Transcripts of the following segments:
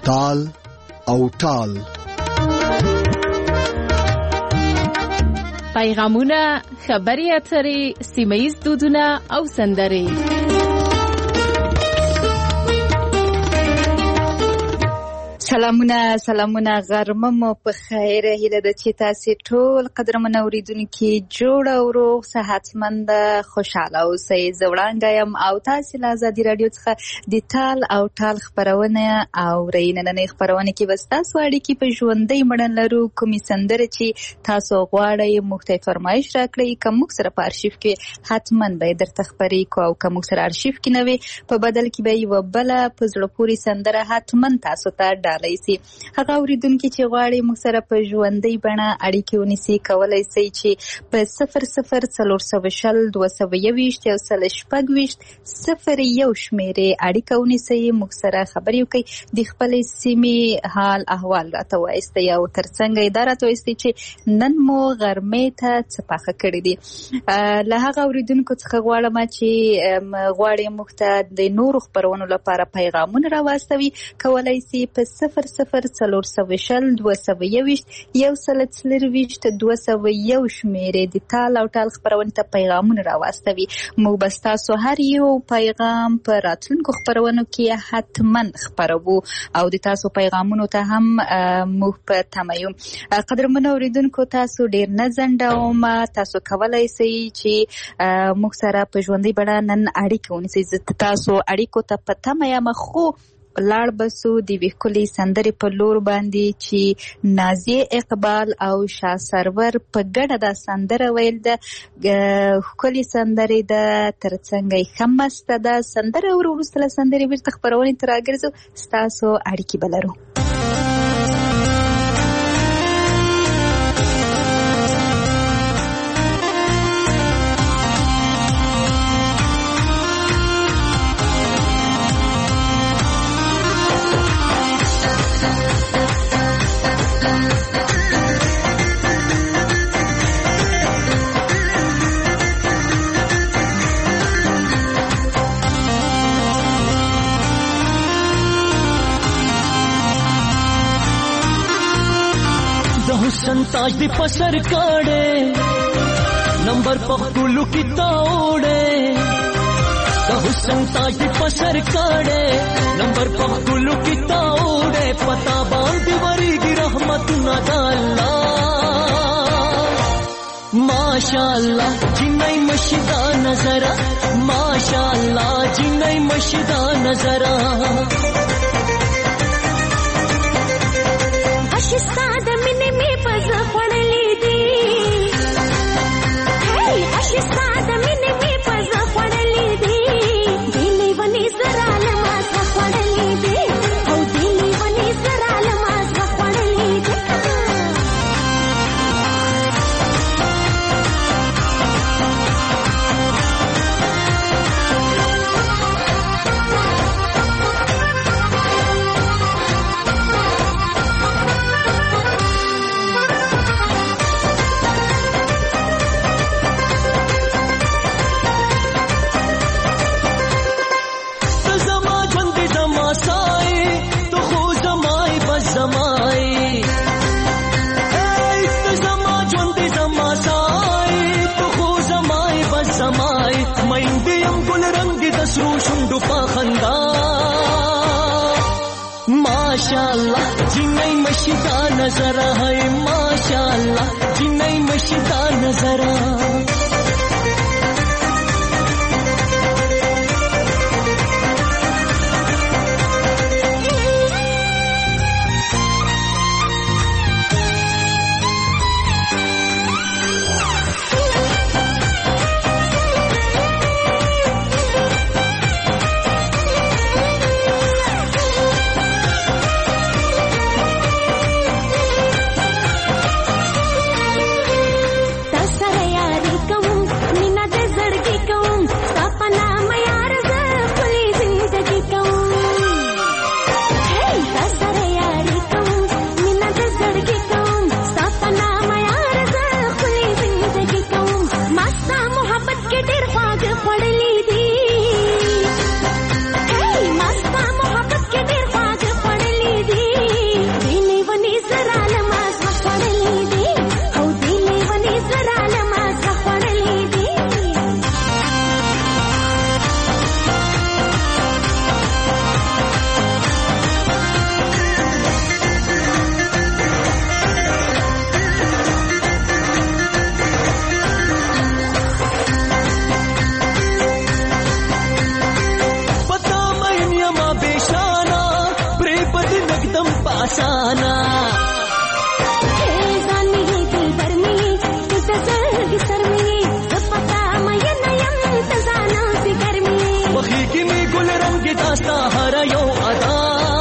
تال او ټال. پیغامونه، خبري اترې، سیمه‌ییز دودونه او سندرې. سلامونه غرمه مو په خیر. هیله ده چې تاسو ټول قدرمن اوریدونکو جوړ او روغ صحتمند خوشاله اوسئ. زوړانګه يم او تاسو له آزادي رادیو څخه د ټال او ټال خبرونه اورئ. نننۍ خبرونه کې وستاسو اړیکې په ژوندۍ مړن لرو. کومې سندره چې تاسو غواړئ موږ ته فرمایش راکړئ. کوم سره په ارشیف کې حتماً به درته خبرې کو او کوم سره ارشیف کې نه وي په بدل کې به یو بل په زړه پورې سندره حتماً تاسو ته هغه اوریدونکو چې غواړي موږ سره په ژوندۍ بڼه اړیکې ونیسي کولای شي چې په 004020 221 یو سل شپږ ویشت 01 شمیرې اړیکه ونیسي موږ سره خبرې وکړي د خپل سیمې حال احوال راته وایستي او ترڅنګ اداره ته وایستي چې نن مو غرمې ته څه پاخه کړی دي. له هغه اوریدونکو څخه غواړم چې غواړي موږ ته د نورو خبرونو لپاره پیغامونه راوستوي کولای شي په 004020 221 یو سل 221 شمیرې د ټال او ټال خبرونه ته پیغامونه راوستوي. موږ به تاسو هر یو پیغام په راتلونکو خبرونو کې حتما خبرو او د تاسو پیغامونو ته هم موږ په تمه یو. قدرمن اوریدونکو تاسو ډیر نه ځنډوم. تاسو کولای شئ چې موږ سره په ژوندۍ بڼه نن اړیکه ونیسئ. تاسو اړیکو ته په تمه یم. خو لاړ بسو د ویکولي سندرې په لور باندې چې نازیه اقبال او شاه سرور په ګډه د سندره ویل د ویکولي سندرې د ترڅنګ خمسته د سندره وروسته سندرې بیرته خبرونه تر راګرځو تاسو اړیکې بلرو. ताज दी पसर काड़े नंबर पखुलू की तोड़े हुसन ताज दी पसर काड़े नंबर पखुलू की तोड़े पता बांध वरी की रहमत न डाला माशाअल्लाह जिन्नई मशीदा नजरा माशाअल्लाह जिन्नई मशीदा नजरा अशिस्ताद मिने में पज़ पड़ली दी हे अशिस्ताद मिने में पज़ पड़ली दी दिली वनी सराल मास पड़ली दी ओ दिली वनी सराल मास पड़ली दी माशाअल्लाह जिन्नई मशीदा नजरा है माशाअल्लाह जिन्नई मशीदा नजरा داستا هر یو ادا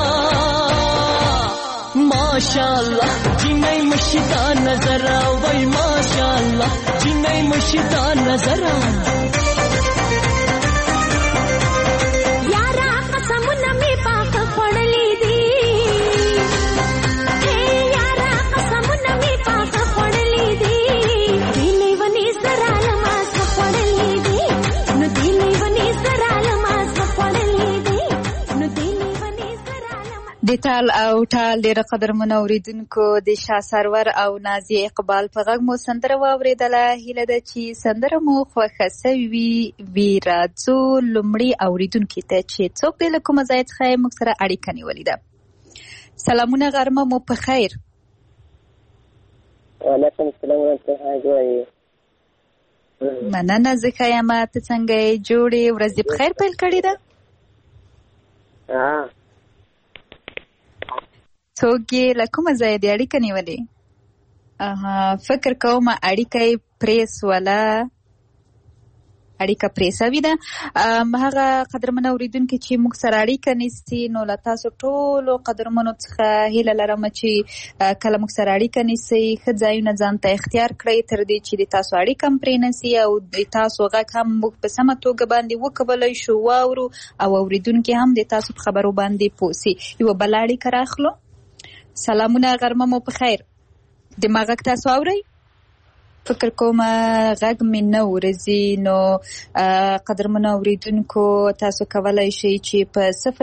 ماشاءالله جنای مشدا نظر وای ماشاءالله جنای مشدا نظر یارا قسمونه می پاک خړلې دي اے یارا قسمونه می پاک خړلې دي دیني ونی سره لماس خړلې دي نو دیني ونی سره لماس خړلې دي نو دیني ونی سره لماس د ټال او ټال ډېر قدرمن اوریدونکو د شاه سرور او نازي اقبال په غږ مو سندره واورېدله. هیله ده چې سندره مو خوښه سوي وي. راځو لومړي اوریدونکي ته چې څوک دی له کومه ځای څخه موږ سره اړیکه نیولې ده. سلامونه، غرمه مو په خیر. وعلیکم السلام ورحمة الله وبرکاته. مننه، زه ښه یم. ته څنګه یې؟ جوړې ورځې په خیر پیل کړې ده؟ څوک یې له کومه ځای دی اړیکه نیولې؟ فکر کوم اړیکه یې پرېسوله، اړیکه پرې سوې ده. هغه قدرمن اوریدونکي چې موږ سره اړیکه نیسي، نو له تاسو ټولو قدرمنو څخه هیله لرم چې کله موږ سره اړیکه نیسئ ښه ځایونه ځان ته اختیار کړئ تر دې چې د تاسو اړیکه هم پرې نسي او د تاسو غږ هم موږ په سمه توګه باندې وکولی شو واورو او اوریدونکي هم د تاسو په خبرو باندې پوه سي. یوه بله اړیکه راخلو. سلامونه، غرمه مو په خیر. د ما غږ تاسو اورئ؟ فکر کوم غږ مې نه ورځي. نو قدرمنو اوریدونکو تاسو کولی شئ چې په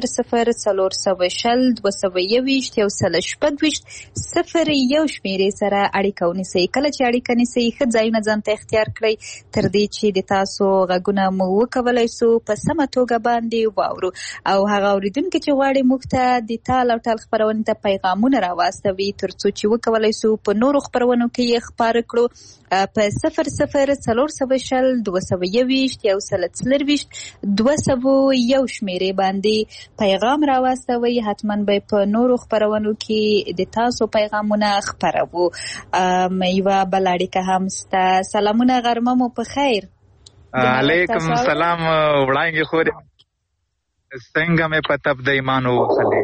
00402021 شمیرې سره اړیکه ونیسئ. کله چې اړیکه نیسئ ښه ځایونه ځان ته اختیار کړئ تر دې چې د تاسو غږونه مو وکولی سو په سمه توګه باندې واورو. او هغه اوریدونکي چې غواړي موږ ته د ټال او ټال خپرونې ته پیغامونه راواستوي تر څو چې وکولی سو په نورو خپرونو کې یې خپاره کړو په 004021 شمیرې باندې پیغام راواستوي. حتما به په نورو خپرونو کې د تاسو پیغامونه خپروو. یوه بله اړیکه هم سته. سلامونه، غرمه مو په خیر. علیکم السلام وړانګې خورې، څنګه مې په تپ د ایمان ووخلې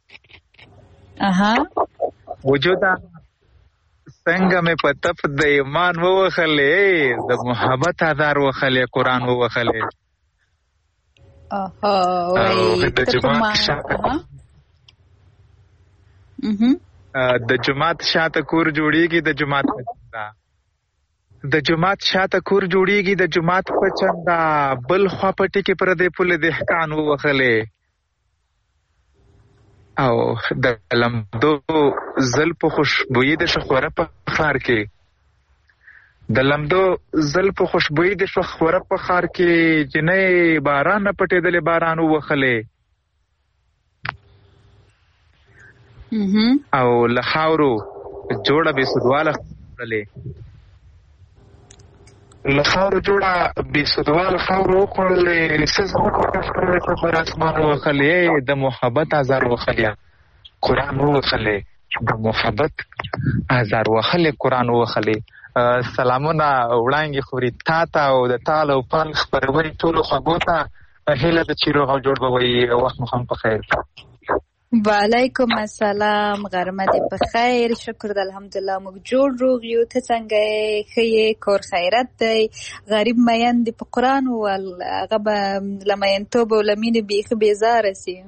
وجوده، څنګه مې په تپ د ایمان ووخلې، د محبت آذار وخلې، قرآن ووخلې. د جماعت شاته کور جوړیږي، د جماعت د جماعت شاته کور جوړیږي، د جماعت په چندا بل خوا پټي کې پر دې پل دهقان ووخلې. او د لمدو زلف خوشبوئی د شخوره په خار کې، د لمدو زلف خوشبوئی د شخوره په خار کې جنې باران نه پټېدلې باران ووخلې. او له خاورو جوړه بې سودواله خوړلې، له خاورو جوړه بې سودواله خاورو وخوړلې، سزه وکړه پر اسمان ووخلې، د محبت آزار وخلې، قرآن ووخلې، د محبت آزار وخلې، قرآن ووخلې. سلامونه وړانګې خوري تا ته او د تال او پل خپرونې ټولو خوږو ته. هیله ده چې روغ او جوړ به وي. وخت مو هم په خیر. وعلیکم السلام، غرمه دې په خیر. شکر د الحمدلله موږ جوړ روغ یو. ته څنګه یې؟ ښه یې؟ کور خیرت دی؟ غریب مین دې په قرآن وویل، هغه به له مینتوب او له مینې بیخي بیزاره سي.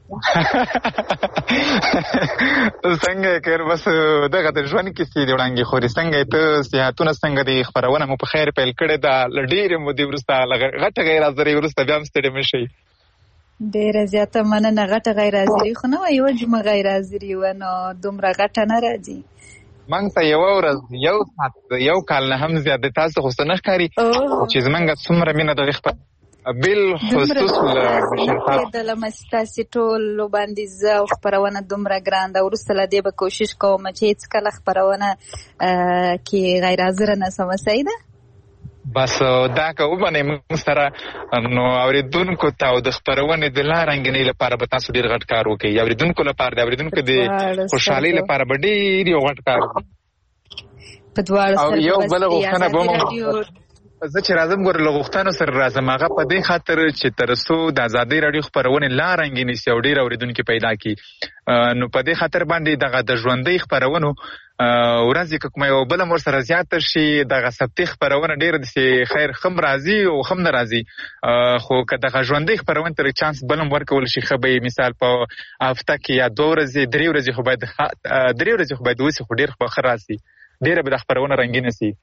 څنګه یې کړ؟ بس دغه د ژوند کیسې دي وړانګې خوري. څنګه یې؟ ته صحتونه څنګه دي؟ خپرونه مو په خیر پیل کړې ده. له ډېرې مودې وروسته غټه غیر حاضرۍ وروسته بیا هم ستړي مه شئ. ډېره زیاته مننه. غټه غیر حاضري خو نه وه، یوه جمعه غیر حاضري وه، نو دومره غټه نه راځي. موږ ته یوه ورځ یو ساعت یو کال نه هم زیات دی. تاسو خو څه نه ښکاري چې زموږ څومره مینه دغې خپل بالخصوص له دلمه ستاسې ټولو باندې زه او خپرونه دومره ګران ده. وروسته له دې به کوشش کوم چې هېڅکله خپرونه کې غیر حاضره نسمه. صحیح ده؟ بس دا که ومنئ موږ سره، نو اورېدونکو ته او د خپرونې د لا رنګینۍ لپاره به تاسو ډېر غټ کار وکړئ. اورېدونکو لپاره، د اورېدونکو د خوشحالۍ لپاره به ډېر یو غټ کار وکړئ. په دواړو او یو بله غوښتنه به زه چې راځم ګوره له غوښتنو سره راځم هغه په دې خاطر چې تر څو د ازادۍ راډیو خپرونې لا رنګینې سي او ډېر اورېدونکي پیدا کړي نو په دې خاطر باندې دغه د ژوندۍ خپرونو ورځې که کومه یوه بله م ورسره زیاته شي دغه سبتي خپرونه ډېره داسې خیر ښه م راځي او ښه م نه راځي خو که دغه ژوندۍ خپرونې ته چانس بل هم ورکول شي ښه به مثال په هفته کې یا 2 ورځې 3 ورځې خو باید 3 ورځې خو باید وسي خو ډېر به ښه راسي ډېره به دا خپرونه رنګینه سي.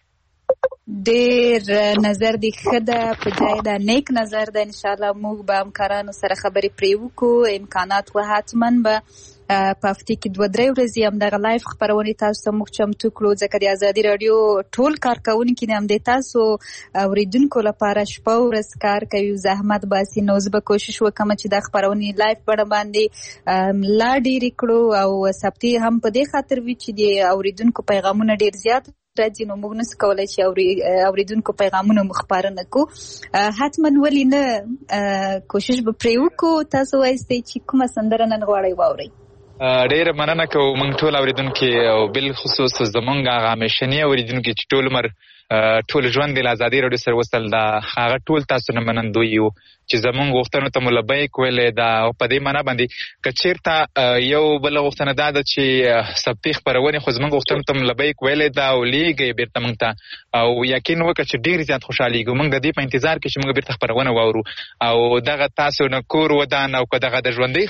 ډېر نظر دی ښه ده په ځای ده نیک نظر ده انشاءالله موږ به همکارانو سره خبرې پرې وکړو امکانات و حتما به په هفتې کې 2-3 ورځې همدغه لایف خپرونې تاسو ته موږ چمتو کړو ځکه د ازادي راډیو ټول کارکوونکي د همدې تاسو اورېدونکو لپاره شپه ورځ کار کوي زحمت باسي نو زه به کوشش وکړم چې دا خپرونې لایف بڼه باندې لا ډېرې کړو او سبتي هم په دې خاطر وي چې د اورېدونکو پیغامونه ډېر زیات راځي نو موږ نسو کولی چې اورېدونکو پیغامونه مو خپاره نه کړو حتما ولې نه کوشش به پرې وکړو تاسو وایستئ چې کومه سندره نن غواړئ واورئ ډېره مننه کوو موږ ټول اورېدونکي او بالخصوص زموږ هغه همیشني اورېدونکي چې ټول عمر ټول ژوند د ازادۍ راډیو سره وصل ده هغه ټول تاسو نه منندوی یو چې زموږ غوښتنو ته مو لبیک ویلې ده او په دې معنا باندې که چېرته یو بله غوښتنه دا ده چې سبتي خپرونې خو زموږ غوښتنو ته مو لبیک ویلې ده او لیږئ بېرته موږ ته او یقین وکړه چې ډېر زیات خوشحالېږو موږ د دې په انتظار کې چې موږ بېرته خپرونه واورو او دغه تاسو نه کور ودان او که دغه د ژوندۍ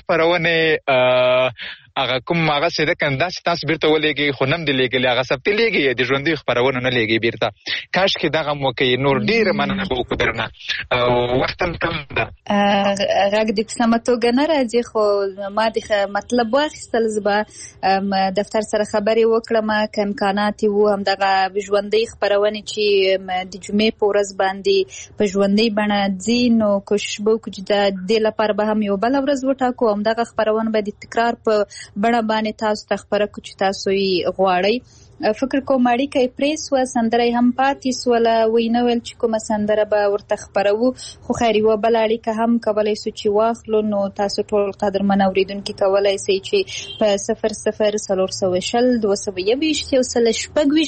خپرونې هغه کوم هغه څه ده کنه داسې تاسو بیرته ولېږئ خو نه م دې لېږلي هغه سبتي لېږئ د ژوندۍ خپرونه نه لېږئ بیرته کاشکې دغه م وکړئ نور ډېره مننه به وکړو درنه وخت هم کم ده غږ دې په سمه توګه نه راځي خو ما د مطلب واخیستل زه به دفتر سره خبرې وکړم که امکانات یې وو همدغه ژوندۍ خپرونې چې د جمعې په ورځ باندې په ژوندۍ بڼه ځي نو کوشش به وکړو چې د دې لپاره به هم یو بله ورځ وټاکو همدغه خپرونه به د تکرار په بڼه باندې تاسو ته خپره کړو چې تاسو یې غواړئ فکر کوم اړیکه یې پرې سوه سندره یې هم پاتې سوله ویې نه ویل چې کومه سندره به ورته خپروو خو خیر یوه بله اړیکه هم کولی سو چې واخلو نو تاسو ټول قدرمن اورېدونکي کولی سئ چې په 00 420 221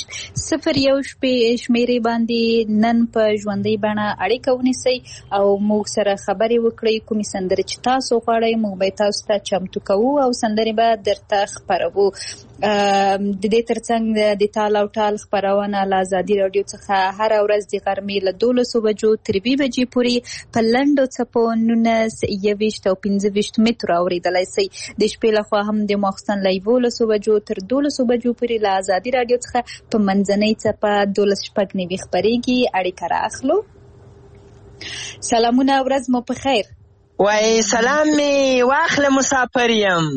126 شمېرې باندې نن په ژوندۍ بڼه اړیکه ونیسئ او موږ سره خبرې وکړئ کومې سندرې چې تاسو غواړئ موږ به تاسو ته چمتو کوو او سندرې به درته خپروو د دې ترڅنګ د تال او ټال خپرونه له ازادي راډیو څخه هره ورځ د غرمې له 12 بجو تر 2 بجې پورې په لنډو څپو 19 21 او 25 مترو اورېدلی سئ د شپې لخوا هم د ماخوستن له 11 بجو تر 12 بجو پورې له ازادي راډیو څخه په منځنۍ څپه 12:09 خپرېږي اړیکه رااخلو سلامونه ورځ مو په خیر وای سلام می واخله مسافر یم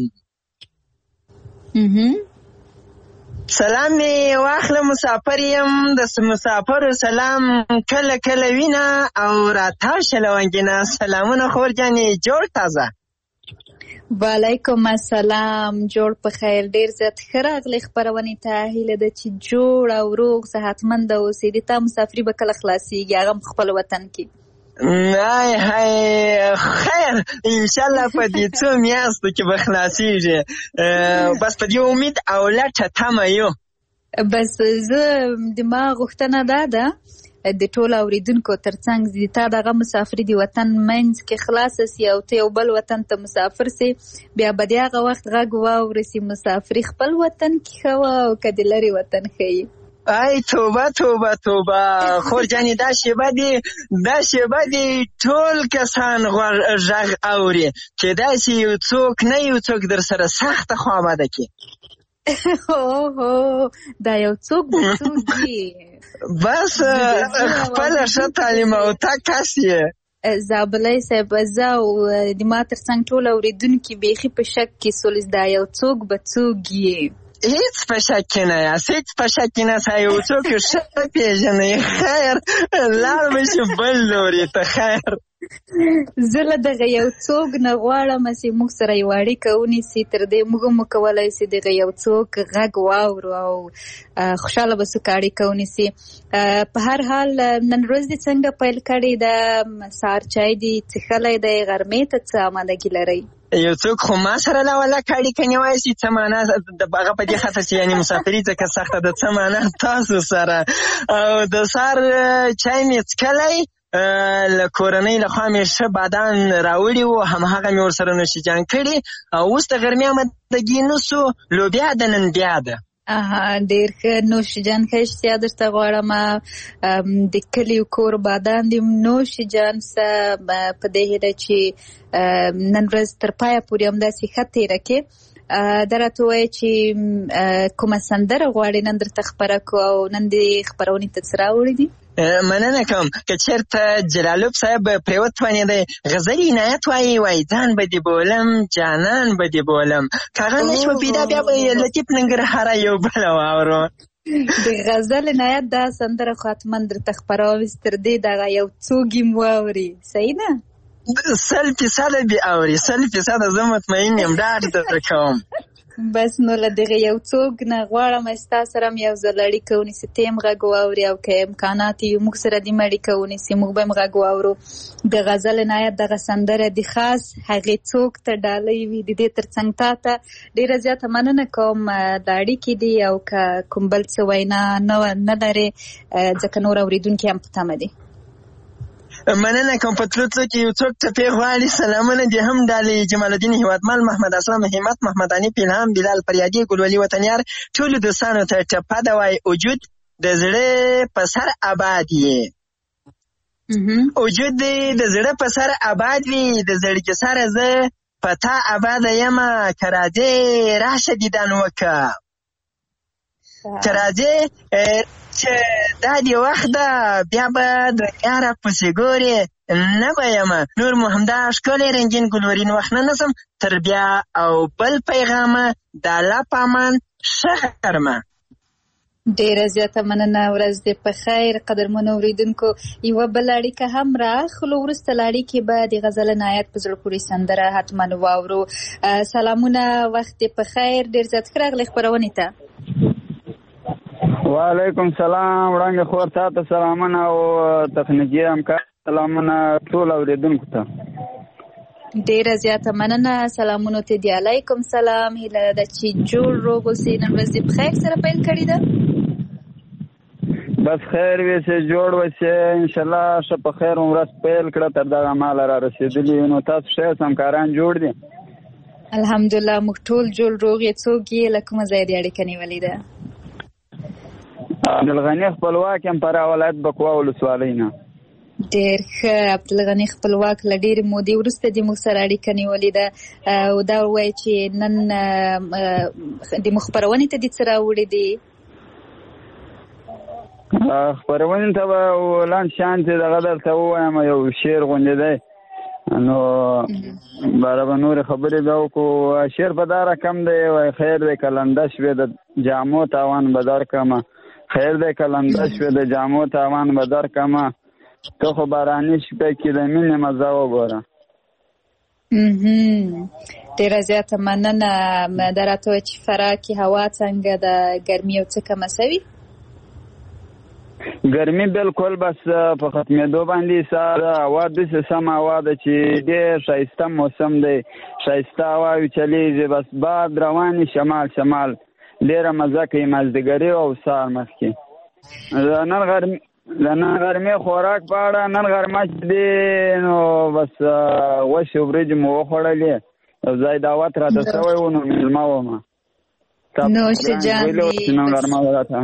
سلام می واخله مسافر یم د مسافر سلام کله کله وینا او راتاو شلونګینا سلامونه خور جانې جوړ تازه وعلیکم السلام جوړ په خیر ډیر زیات ښه راغلی خپرونې ته هیله ده چې جوړ او روغ صحتمند اوسې د تا مسافري به کله خلاصېږي هغه هم خپل وطن کې خیر انشالله په دې څو میاشتو کې به خلاصېږي بس په دې امید او لټه تمه یو بس زه د ما غوښتنه دا ده د ټولو اورېدونکو ترڅنګ د تا دغه مسافري د وطن منځ کې خلاصه سي او ته یو بل وطن ته مسافر سي بیا به د هغه وخت غږ واورسي مسافري خپل وطن کې ښه وه او که د لرې وطن ښه ای توبه توبه توبه خور جانې دا شیبه دی ټول کسان غږ اوري چې داسې یو څوک نه یو څوک در سره سخته خوابده کې دا یو څوک د څوک دی بس خپله ښه تعلیم او تا کس یې زابلی صاحب زه او د ما ترڅنګ ټول اورېدونکي بیخي په شک کې سولس دا یو څوک به څوک یې هیڅ په شک کې نه یاست هیڅ په شک کې نه سا یو څوک ښه پېژنئ خیر لاړ به شي بل لوري ته خیر زه له دغه یو څوک نه غواړم چې موږ سره یو اړیکه ونیسي، تر دې موږ هم وکولی چې دغه یو څوک غږ واورو او خوشحاله به څوک اړیکه ونیسي. په هر حال نن ورځ دې څنګه پیل کړې ده؟ سهار چای دې څښلی دی؟ غرمې ته څه امادګي لرئ؟ یو څوک خو ما سره لا ولا اړیکه نیوای شي، څه معنا د هغه په دې خاطر چې یعنې مسافري ځکه سخته ده، څه معنا تاسو سره. او د سهار چای مې څښلی، له کورنۍ لخوا مې ښه بادام راوړي وو، همهغه مې ورسره نوشیجان کړي، او اوس د غرمې امادګي نوسو، لوبیا د نن بیا ده. ډېر ښه. نوشیجان ښه اشتیا درته غواړم. د کلیو کور بادام دې نوشیجان سه، په دې هیله چې نن ورځ تر پایه پورې همداسې ښه تېره کړې. دا راته ووایه چې کومه سندره غواړې نن درته خپره کړو، او نن دې خپرونې ته څه راوړي دي؟ مننه کوم. که چېرته جلالوب صاحب پرې وتوانېدی غزل عنایت وایي ځان به دې بولم جانان به دې بولم، که هغه نه شوه پیدا بیا به لطیف ننګرهاره یو بله واورو. د غزل عنایت دا سندره خو حتما درته خپروم، تر دې دغه یو څو ګیم واوري. صحیح ده؟ 100% به اوري، 100% زه مطمئن یم، ډاډ درته کوم. بس نو له دغه یو څوک نه غواړم ستا سره هم یو ځل اړیکه ونیسي، ته هم غږ واوري، او که امکانات یې موږ سره دې هم اړیکه ونیسي، موږ به هم غږ واورو. د غزل عنایت دغه سندره د خاص هغې څوک ته ډالۍ وي، د دې تر څنګ تا ته ډېره زیاته مننه کوم د اړیکې دي، او که کوم بل څه وینا نه لرې ځکه نور اورېدونکي هم په تمه دي. مننه کوم. په تلو کې یو څوک ټپې غواړي، سلامونه دې هم ډالۍ. جمال الدین هیوادمل، محمد اسلام، همت، محمد حنیف، الهام، بلال فریادي، ګلولي وطنیار، ټولو دوستانو ته ټپه ده وایي وجود د زړه په سر آباد یې. وجود دې د زړه په سر آباد وي، د زړګي سره زه په تا آباده یمه، که راځې راشه دیدن وکړه، که راځې چې دا دې وخت ده بیا به دنیا را پسې ګورې نه به یمه، نور مو همدا ښکلی رنګین ګلورین وخت نه نسم، تر بیا او بل پیغامه د الله په امان ښه غرمه. ډېره زیاته مننه، ورځ دې په خیر. قدرمنو اورېدونکو، یوه بله اړیکه هم راخلو، وروسته له اړیکې به د غزل عنایت په زړه پورې سندره حتما واورو. سلامونه، وخت دې په خیر، ډېر زیات ښه راغلی خپرونې ته. وعلیکم سلام، وړاندې خور تا ته سلامونه، او تخنیکي همکار سلامونه ټول اورېدونکو ته. ډېره زیاته مننه، سلامونو ته دې علیکم سلام. هیله ده چې جوړ روغ اوسې، نن ورځ دې په خیر سره پیل کړې ده. بس خیر وي چې جوړ وسې، انشاءالله ښه په خیر ورځ پیل کړه، تر دغه ماله را رسېدلي. نو تاسو ښه یاست؟ همکاران جوړ دي؟ الحمدلله موږ ټول جوړ روغ یې. څوک یې له کومه ځایه دې اړیکه نیولې ده؟ عبدالغني خپلواک یم، فراه ولایت بکوا ولسوالۍ نه. ډېر ښه. عبدالغني خپلواک، له ډېرې مودې وروسته دې موږ سره اړیکه نیولې ده، او دا ووایه چې نن د موږ خپرونې ته دې څه راوړي دي؟ خپرونې ته به لاندې شانتې دغه درته ووایم، یو شعر غوندې دی، نو باره به نورې خبرې بیا وکړو. شعر په دا رقم دی، وایي خیر دی که لنده شوې د جامو تاوان به درکړمه، خیر دی که لنده شوې د جامو تاوان به درکړمه، ته خو باراني شپې کې د مینې مزه وګوره. ډېره زیاته مننه. دا راته وایه چې فراه کې هوا څنګه ده؟ ګرمي یو څه کمه سوي؟ ګرمي بالکل بس په ختمېدو باندې ساره، هوا داسې سم هوا ده چې ډېر ښایسته موسم دی، ښایسته هواوې چلیږي، بس باد روانې شمال شمال، ډېره مزه کوي مازدیګري او سهار مخکې. د نن غرمې خوراک په اړه، نن غرمه چې دی نو بس غوښې وریجې مو وخوړلې، یو ځای دعوت راته شوی و، نو مېلمه ومه. نوشجان دي نن غرمه راته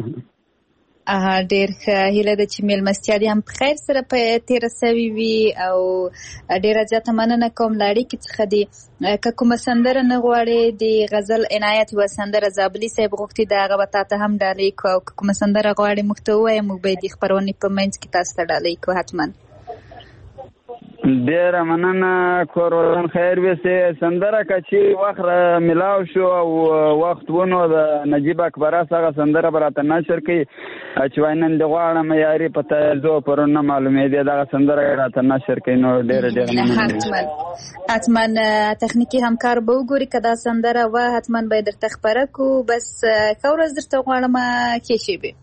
ډېر ښه. هیله ده چې مېلمستیا دې هم په خیر سره تېره سوې وي، او ډېره زیاته مننه کوم له اړیکې څخه دي. که کومه سندره نه غواړې، د غزل عنایت یوه سندره زابلي صاحب غوښتي ده، هغه به تا ته هم ډالۍ کړو، او که کومه سندره غواړې موږ ته ووایه، موږ به یې د خپرونې په منځ کې تاسو ته ډالۍ کړو حتما. ډیره مننه کور ودان خیر وسه سندره کچی وخت ملاو شو او وخت ونه د نجیب اکبر سره سندره براته نشر کی اچوینن د غواړم یاري پته زو پرونه معلومه دی دا سندره راته نشر کی نو ډیره حتما تخنیکی همکار به وګوري کدا سندره و حتما به درته خبره کو بس کورز درته غواړم کې شي به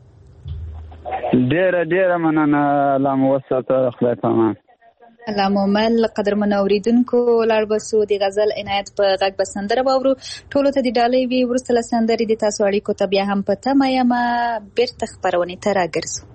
ډیره مننه لام وسته خدای پامان الله مومل قدرمن اوریدونکو لاړ بسو د غزل عنایت په غږ بسندره باورو ټولو ته د ډالۍ وی ورسله سندري د تاسو اړیکو ته بیا هم پته مې ما بیرته خبرونه ته راګرځو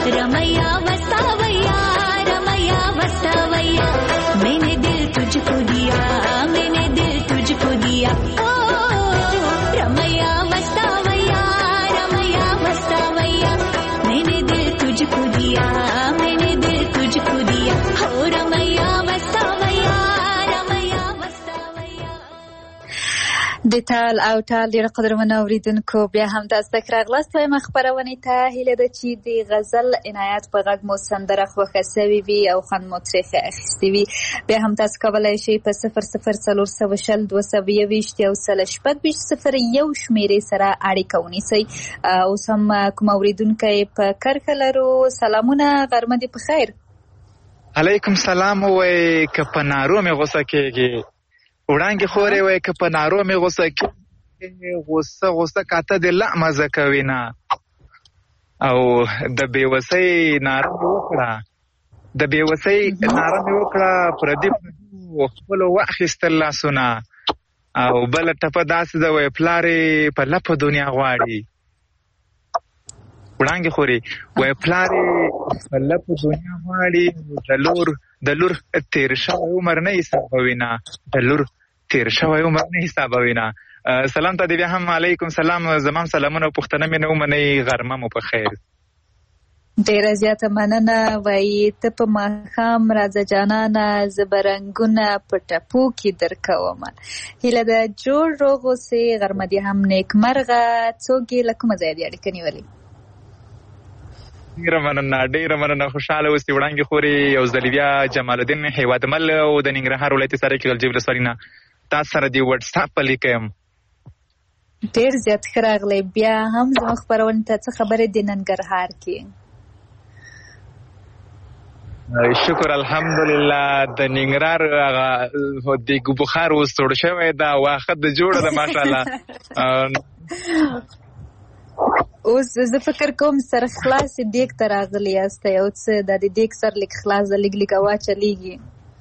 रमैया वसावैया रमैया वसावैया मैंने दिल तुझको दिया मैंने दिल तुझको दिया ओ रमैया वसावैया मैंने दिल तुझको दिया मैंने दिल तुझको दिया हो रमैया वसावैया د تال او تال ډېر قدرمنو اوریدونکو بیا هم تاسو ته راغلاست وایم خپرونې ته هیله ده چې د غزل عنایت په غږ مو سندره خوښه سوې وي او خوند مو ترې اخیستی وي بیا هم تاسو کولی شئ په 00402022 یو سل شپږ ویشت 01 شمېرې سره اړیکه ونیسئ. اوس هم کوم اوریدونکی په کرښه لرو. سلامونه، غرمه دې په خیر. علیکم سلام. وای که په نارو مې غوسه کېږي وړانګې خورې وای که په نارو مې غوسه کېږي غوسه کاته دې لا مزه کوي نه او د بېوسۍ ناره مې وکړه پردي خپلو واخیستل لاسونه او بله ټپه داسې ده وای پلارې په لپه دنیا غواړي وړانګې خورې وای پلارې په لپه دنیا غواړي د لور تیر شوی عمر نه حسابوي نه سلام ته دې بیا هم علیکم سلام. زمام سلامونه او پوښتنه مې نه ومنئ غرمه مو په خیر. ډېره زیاته مننه. وایي ته په ماښام راځه جانانه زه به رنګونه په ټپو کې درکومه. هیله ده جوړ روغ اوسې. غرمه دې هم نیکمرغه. څوک یې له کومه ځایه دې اړیکه نیولې؟ ډېره مننه خوشحاله اوسې وړانګې خورې. یو ځلې بیا جمال الدین هیوادمل او د ننګرهار ولایت سرای کې غلجي ولسوالۍ نه تاسو سره د وټساپ په لیکه یم. ډېر زیات ښه راغلی. بیا هم زموږ خپرونې ته څه خبرې د ننګرهار کې؟ شکر الحمدلله. د ننګرهار هغه دیګ بخار اوس توړ شوی ده واخه د جوړه ده ماشاءالله. اوس زه فکر کوم سر خلاص دیګ ته راغلی یاست او څه د دیګ سر لیک خلاص د لیک لیکوا چلیږي.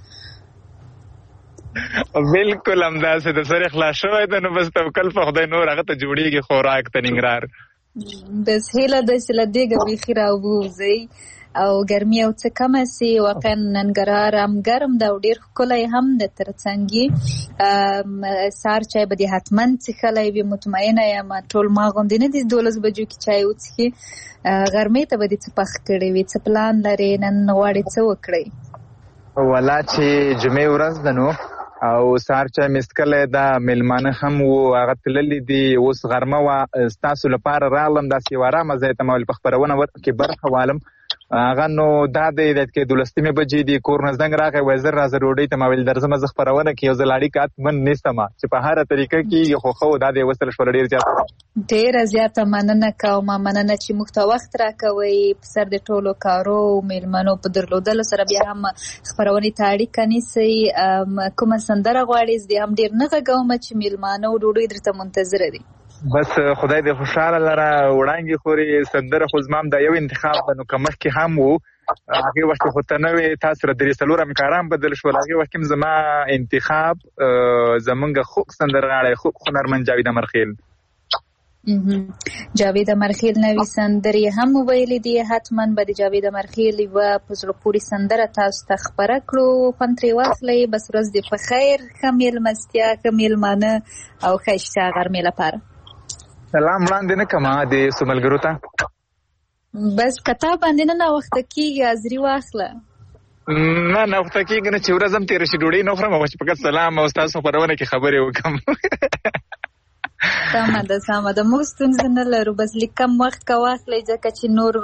بالکل همداسې د سر خلاص شوی ده نو بس توکل په خدای نور هغه ته جوړیږي خوراک ته ننګرهار. بس هیله ده چې له دیګه بیخي راووځئ او ګرمي او څه کمه سي. واقعا ننګرهار هم ګرم ده او ډېر ښکلی هم ده. ترڅنګ سهار چای به دې حتما څښلی وي. مطمئنه یم ټول ما غوندې نه دي 12 بجو کې چای وڅښي. غرمې ته به دې څه پخ کړی وي؟ څه پلان لرې؟ نن غواړې څه وکړئ؟ والا چې جمعې ورځ ده نو او سهار چای مې څښلی ده. میلمانه هم وو هغه تللي دي. اوس غرمه وه ستاسو لپاره راغلم داسې یو ارامه ځای ته ما ویل په خپرونه کې برخه والم. هغه نو دا دی چې 12 بجې دي کور نه زنګ راغی وایي زر راځه ډوډۍ ته. ما ویل درځم زه خپرونه کې یو ځل اړیکه حتمن نیسمه چې په هره طریقه کېږي خو ښه و دا دی وصل شوله. ډېره زیاته مننه کومه. مننه چې موږ ته وخت راکوئ په سر د ټولو کارو میلمنو په درلودلو سره بیا هم خپرونې ته اړیکه نیسئ. کومه سندره غواړئ؟ زه دې هم ډېر نه غږومه چې میلمانه او ډوډۍ درته منتظره دي. بس خدای دې خوشحاله لره وړانګې خورې. سندره خو زما هم دا یو انتخاب ده نو که مخکې هم و هغې وخت خو ته نه وې تاسو سره 3-4 همکاران بدل شول. هغې وخت کې زما انتخاب زمونږ خوږ سندرغاړی خوږ هنرمند جاوید امرخیل. جاوید امرخیل نوې سندرې هم ویلې دي. حتما به د جاوید امرخیل یوه په زړه پورې سندره تاسو ته خپره کړو. خوند ترې واخلئ. بس ورځ دې په خیر. ښه میلمستیا، ښه میلمانه او ښایسته غرمې لپاره. سلام وړاندې نه کړمه د څو ملګرو ته. بس کتا باندې نه ناوخته کېږي حاضري واخله. نه ناوخته کېږي نه چې ورځ هم تېره شي ډوډۍ نه خورم او چې فقط سلام او ستاسو خپرونه کې خبرې وکړم. سمه ده موږ ستونزه نه لرو. بس لږ کم وخت که واخلئ ځکه چې نور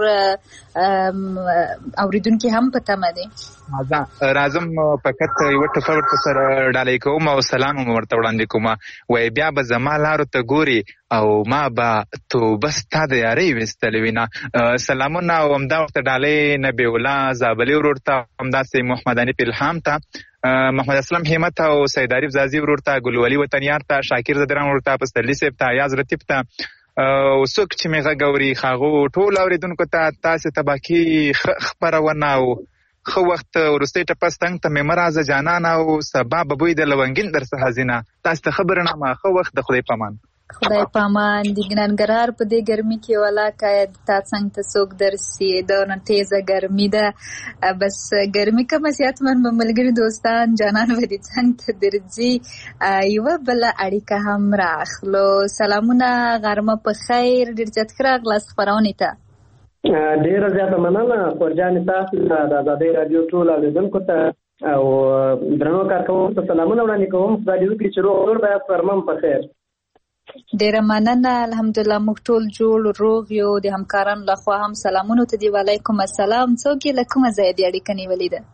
اورېدونکي هم په تمه دي. راځم فقط یوه ټپه ورته سره ډالۍ کوم او سلام هم ورته وړاندې کوم. وایي بیا به زما لارو ته ګوري او ما به توبه ستا د یارۍ ویستلې وي نه. سلامونه او همدا ورته ډالۍ نبی الله زابلي ورور ته، همداسې محمد حنیف الهام ته، محمد اسلم همت او سید عارف زازي ورور ته، ګلولي وطنیار ته، شاکر زدران ورور ته، پسرلي صاحب ته، ایاز رتیب ته او څوک چې مې غږ اوري هغو ټول اورېدونکو ته تاسې ته باقي خپرونه او ښه وخت وروستۍ ټپه ستنګ ته مې مه راځه جانانه او سبا به بوی د لونګین در څخه ځینه. تاسې ته ښه برنامه، ښه وخت، د خدای په امان. خدای پامان د ننګرهار په دې ګرمي کې ولاکه تا څنګه ته څوک درسي دونه تیزه ګرمي ده بس ګرمي کم سیاتمن به ملګري دوستان جانان به دې څنګه ته درځي یوه بله اړیکه هم راخلو. سلامونه، غرمه په خیر، ډېر زیات ښه راغلاست خپرونې ته. ډېره زیاته مننه خورجانې، تاسو د ازادۍ راډیو ټول اورېدونکو ته او درنو کارکوونکو ته سلامونه وړاندې کوم. خدای دې وکړي چې روغ جوړ به یاست، غرمه په خیر. ډېره مننه، الحمدلله موږ ټول جوړ روغ یو. د همکارانو لخوا هم سلامونه ته دي. وعلیکم السلام. څوک یې له کومه ځایه دې اړیکه نیولې ده؟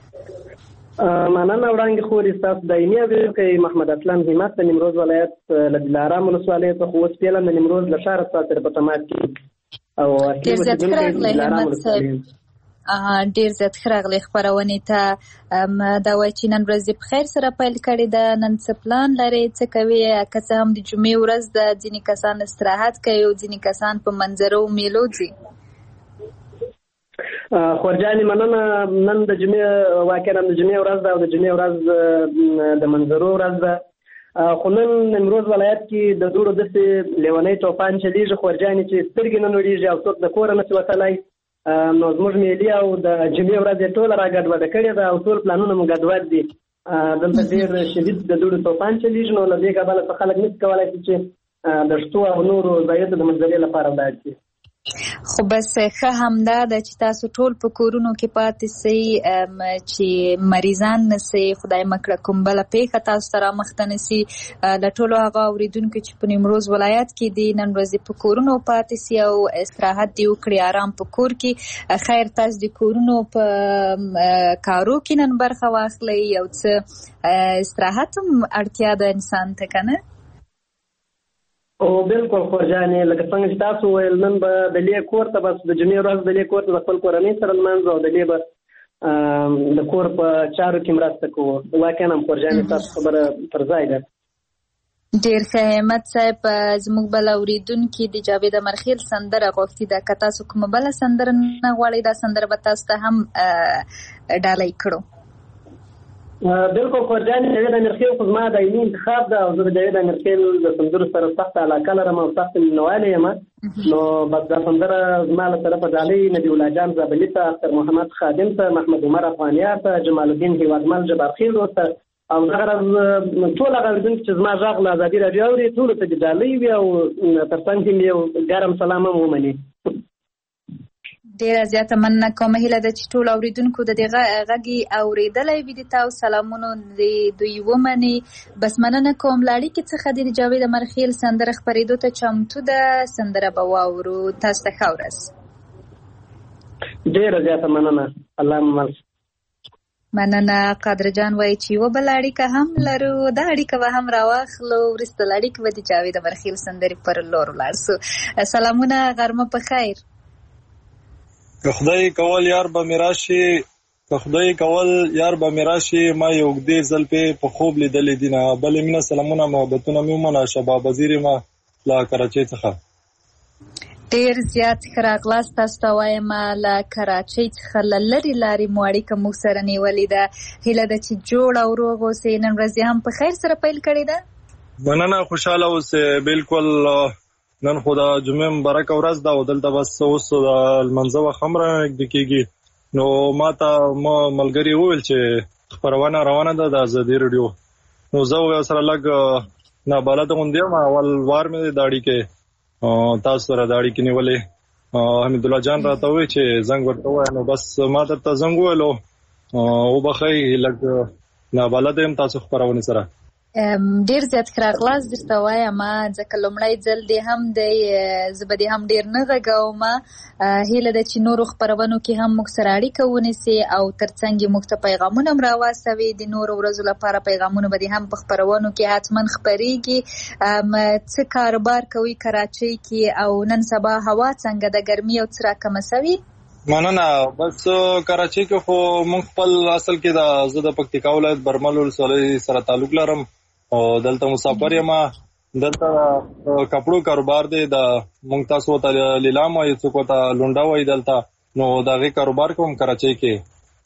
مننه وړاندې خورې ستاسو دایمي اورېدونکی محمد اسلم همت د نیمروز ولایت له دلارام ولسوالۍ څخه اوس فعلا د نیمروز له ښاره ستاسو سره په تماس کې او ډېر زیات ښه راغلی همت صاحب. ډېر زیات ښه راغلی خپرونې ته. دا وایي چې نن ورځ دې په خیر سره پیل کړې ده. نن څه پلان لرې، څه کوې؟ که څه هم د جمعې ورځ ده، ځینې کسان استراحت کوي او ځینې کسان په منظرو میلو ځي. خورجانې مننه. نن د جمعې واقعا د جمعې ورځ ده او د جمعې ورځ د منظرو ورځ ده. خو نن نیمروز ولایت کې د دوړو داسې لیونی توپان چلیږي خورجانې چې سترګې نه نوړېږي او څوک د کوره نشي وتلی. نو زموږ میلې او د جمعې ورځ یې ټوله را ګډوډه کړې ده او ټول پلانونه مو ګډوډ دي. دلته ډېر شدید د دوړو توپان چلیږي، نو له دې کبله څه خلک نشي کولی چې د شتو او نورو ځایونو د منظرې لپاره ولاړ شي. خو بس ښه همدا ده چې تاسو ټول په کورونو کې پاتې سئ، چې مریضان نه سئ، خدای مکړه کوم بله پیښه تاسو ته رامخته نه سي. له ټولو هغه اورېدونکو چې په نیمروز ولایت کې دي نن ورځ په کورونو پاتې سي او استراحت دې وکړي، آرام په کور کې. خیر تاسو د کورونو په کارو کې نن برخه واخلئ، یو څه استراحت هم اړتیا ده انسان ته، که نه؟ او بالکل خورجانې، لکه څنګه چې تاسو ویل نن به د لې کور ته بس د جمعې ورځ د لې کور ته د خپل کورنۍ سره لمانځو او د لې به د کور په چارو کې مرسته کوو. واقعا هم خورجانې تاسو خبره پر ځای ده. ډېر ښه همت صاحب. زموږ بله اورېدونکي د جاوید امرخیل سندره غوښتې ده. که تاسو کومه بله سندره نه غواړئ دا سندره به تاسو ته هم ډالۍ کړو. بالکل خورجانې، جاوید امرخیل خو زما دایمي انتخاب ده او زه د جاوید امرخیل د سندرو سره سخته علاقه لرم او سخته مینهوالی یم. نو بس دا سندره زما له طرفه ډالۍ نبي الله جان زابلي ته، اختر محمد خادم ته، محمد عمر افغانیار ته، جمال الدین هیوادمل جبارخیل ته او دغه ورځ ټول هغه اورېدونکي چې زما غږ له ازادي راډیو اوري ټولو ته دې ډالۍ وي او تر څنګ کې مې یو ګرم سلام هم ومني. ډېره زیاته مننه کوم. هیله ده چې ټول اورېدونکو د دې غږ اورېدلی وي د تاسو سلامونو دوی ومني. بس مننه کوم. له اړیکې څخه د جاوید امرخیل سندره خپرېدو ته چمتو ده. سندره به واورو. تاسو ته ښه ورځ. ډېره زیاته مننه. الله مل. مننه. قادر جان وایي چې یوه بله اړیکه هم لرو، دا اړیکه به هم راواخلو. وروسته له اړیکې به د جاوید امرخیل سندرې پر لور ولاړ سو. سلامونه، غرمه په خیر. که خدای کول یار به می راشي، که خدای کول یار به می راشي، ما یو اوږدې زلفې په خوب لیدلې دي نه. بلې مینه سلامونه محبتونه مې ومنه. شباب وزیر یم له کراچۍ څخه. ډېر زیات ښه راغلاست. تاسو ته وایم له کراچۍ څخه له لرې لارې مو اړیکه موږ سره نیولې ده. هیله ده چې جوړ او روغ اوسئ. نن ورځ هم په خیر سره پیل کړې ده. مننه، خوشحاله اوسئ. بالکل نن خو د جمعې مبارکه ورځ ده او دلته بس اوس د لمانځه وخت هم رانږدې کېږي. نو ما ته ملګري وویل چې خپرونه روانه ده د ازادي راډیو. نو زه سره لږ نابلده غوندې یم. اول وار مې د اړیکې تاسو سره د اړیکې نیولې. حمید الله جان راته وویل چې زنګ ورته ووایه. نو بس ما درته زنګ وویلو. وبښئ لږ نابلده یم تاسو خپرونې سره. ډېر زیات ښه راغلاست درته وایم، ځکه لومړی ځل دې هم دی. زه به دې هم ډېر نه غږوم. هیله ده چې نورو خپرونو کې هم موږ سره اړیکه ونیسي او تر څنګ یې موږ ته پیغامونه هم راواستوي. د نورو ورځو لپاره پیغامونه به دې هم په خپرونو کې حتما خپرېږي. څه کاروبار کوي کراچۍ کې او نن سبا هوا څنګه ده؟ ګرمي او څه راکمه سوي؟ مننه. بس کراچۍ کې خو موږ خپل اصل کې زه د پکتیکا ولایت برمل ولسوالۍ سره تعلق لرم او دلته مسافر یم. دلته کپړو کاروبار دی. د موږ تاسو ته لیلام وایي، څوک ته لونډه وایي دلته. نو د هغې کاروبار کوم کراچۍ کې.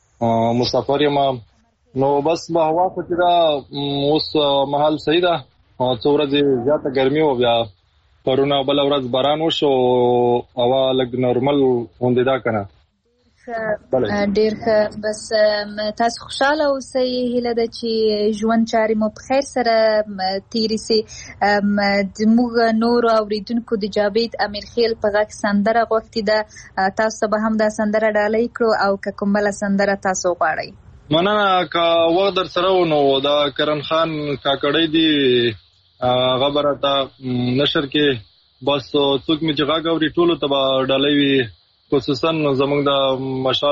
مسافر یم. نو بس به هوا خو چې ده اوس مهال صحیح ده. څو ورځې زیاته ګرمي و بیا پرونه بل ورځ باران وشو هوا لږ نورمال غوندې دا کنه ډیر ښه. بس تاسو خوشاله اوسئ. هیله ده چې ژوند چارې مو په خیر سره تیرې سي. زموږ نورو اوریدونکو د جاوید امیرخیل په غږ سندره غوښتې ده، تاسو به هم دا سندره ډالۍ کړو او که کوم بله سندره تاسو غواړئ. مننه. که وخت در سره و نو دا کرن خان کاکړی دی هغه به راته نشر کې بس څوک مې چې غږ اوري ټولو ته به ډالۍ وي، خصوصا زموږ د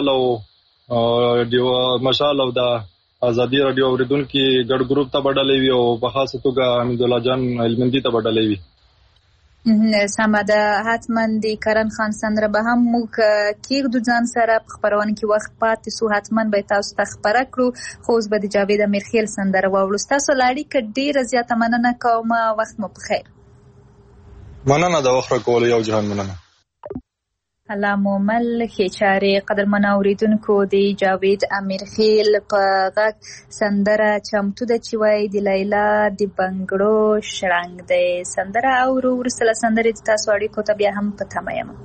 مشال او د ازادي رادیو اوریدونکي ګډ ګروپ ته به ډالۍ وي او په خاصه توګه حمیدالله جان هلمندي ته به ډالۍ وي. سمه ده. حتما د کرن خان سندره به هم موږ کېږدو ځان سره په خپرونه کې وخت پاتې سو، حتما به تاسو ته خپره کړو. خو اوس به د جاوید امیرخیل سندره واورو. ستاسو له اړیکه ډېره زیاته مننه کوم. وخت مو په خیر. مننه د وخت راکولو. یو جهان مننه. الله مومل خېچارې. قدرمن اوریدونکو د جاوید امیرخیل په غږ سندره چمتو ده چې وایي د لیلا د بنګړو شړنګ دی. سندره اورو. وروسته له سندرې د تاسو اړیکو ته بیا هم په تمه یم.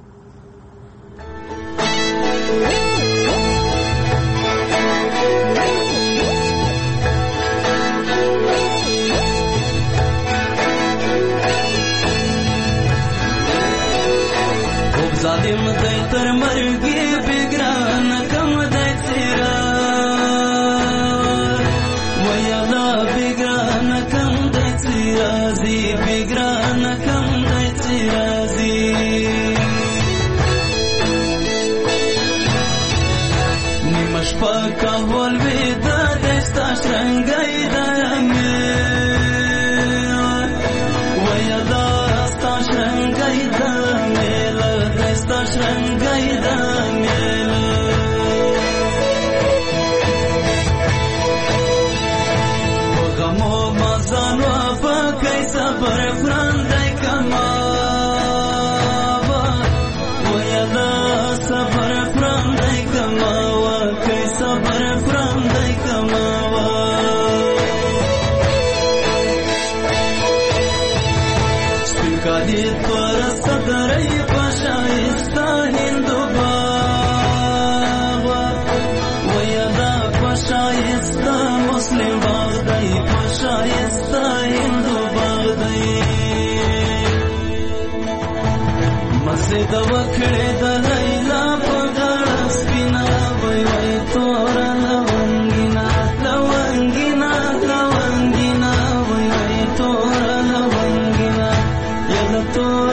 ظالم دی تر مرګي بګران کم دی تیرا ویلا بګران کم دی تیرا زی بګران کم دی تیرا زی نیمش پاکا ول ودا دستا شرنګای دانګ ویلا ستا شرنګای دانګ شرنګای دا میلا وګمو مازانو په کیسه پر فرندای کما ویلا صبر فرندای کما وا کیسه پر فرندای کما سپکادی پر صدرای شایستا هندو باغ ویدا شایستا مسلم باغ دی شایستا هندو باغ دی مسجد وکړه د لیلا په غاړه سپینا وای وای تور لونګینا لونګینا لونګینا وای وای تور لونګینا یلا تور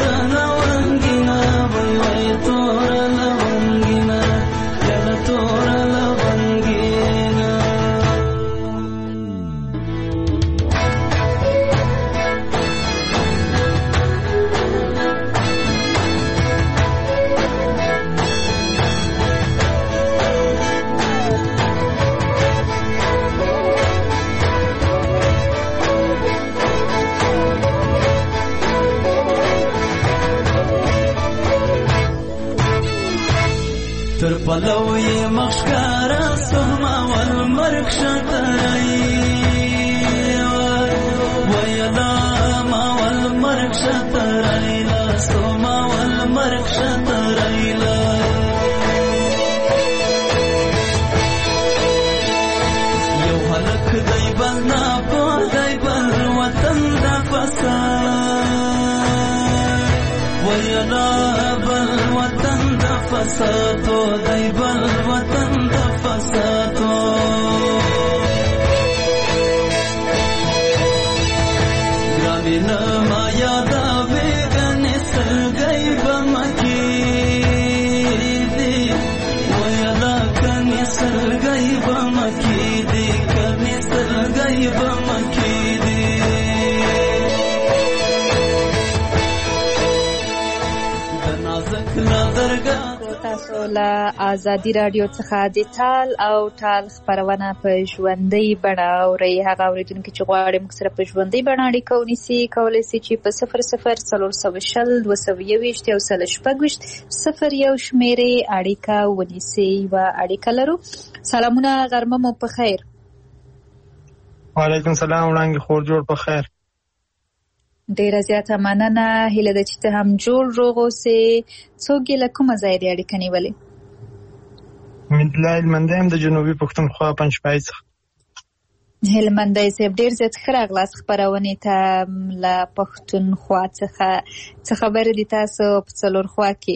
تر پلوی مخشکارا سهما والمرک شترائی ویلا ما والمرک شترائی لا سهما والمرک شترائی لا یو حلق دی بلنا پو دی بل وطن دا فساد ویلا بل وطن دا فسادو دی بل وطن دا فسادو گرانی لما یادا ویگن سلگئی بمکی دی ویلا کنی سلگئی بمکی دی کنی سلگئی بمکی دی تاسو له ازادي رادیو څخه د ټال او ټال خبرونه په ژوندۍ بڼه اورئ. هغه اوریدونکي چې غواړي موږ سره په ژوندۍ بڼه اړیکه ونیسي کولی شي چې په 00402026 شمیرې اړیکه ونیسي. یوه اړیکه لرو. سلامونه، غرمه مو په خیر. وعلیکم سلام. وړانګې خور جوړ په خیر. ډیره زیاته مننه. هیله ده چې ته هم جوړ روغ اوسې. څوک یې له کومه ځایه دې اړیکه نیولې؟ مدلای هلمندی یم د جنوبي پښتونخوا پنجپای څخه. هلمندی صاحب ډیر زیات ښه راغلاست خپرونې ته له پښتونخوا څخه. څه خبرې دي تاسو په څلورخوا کې؟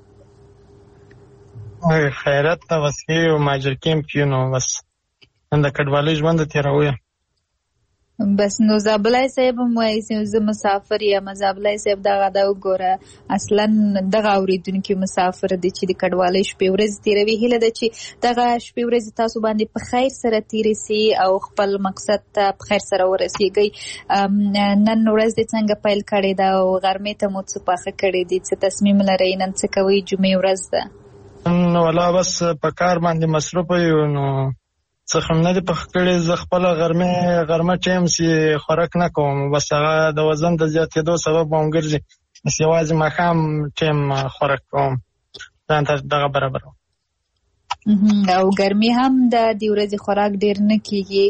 خیرت ته بس یو ماجر کیمپ یو نو بس نن د کډوالۍ ژوند تېروو یم. بس نو زابلای صاحب هم وایي چې زه مسافر یم. زابلای صاحب دغه دا وګوره اصلا دغه اورېدونکي مسافر دي چې د کډوالۍ شپې ورځې تېروي. هیله ده چې دغه شپې ورځې تاسو باندې په خیر سره تېرې سي او خپل مقصد ته په خیر سره ورسېږئ. نن ورځ دې څنګه پیل کړې ده او غرمې ته مو څه پاخه کړې دي؟ څه تصمیم لرئ؟ نن څه کوئ؟ جمعې ورځ ده. نو والله بس په کار باندې مصروفه یو نو څه هم نه دي پخه کړې. زه خپله غرمه ټایم چې خوراک نه کوم، بس هغه د وزن د زیاتېدو سبب هم ګرځي. بس یوازې ماښام ټایم خوراک کوم، ځان ته دغه برابروم. او ګرمي هم د دې ورځې خوراک ډیر نه کیږي.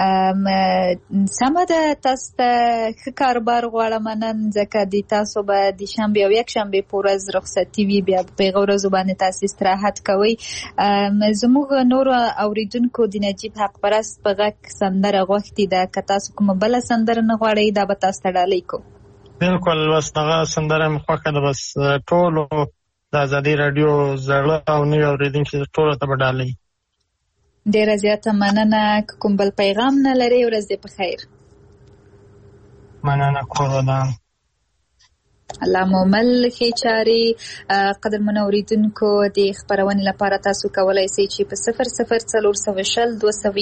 سمه ده. تاسو ته ښه کاروبار غواړم نن، ځکه د تاسو به د شنبې او یکشنبې په ورځ رخصتي وي، بیا په هغه ورځو باندې تاسو استراحت کوئ. زموږ نورو اوریدونکو د نجیب حق پرست په غږ سندره غوښتې ده. که تاسو کومه بله سندره نه غواړئ دا به تاسو ته ډالۍ کوو. بالکل بس دغه سندره مې خوښه ده. بس ټولو د ازادي راډیو زړه او نوي اورېدونکي ټولو ته به ډالۍ. ډېره زیاته مننه. که کوم بل پیغام نه لرئ ورځ دې په خیر. مننه. کور ودان. الله مو مل ښې چارې. قدرمن اوریدونکو د خپرونې لپاره تاسو کولی شئ چې په 004020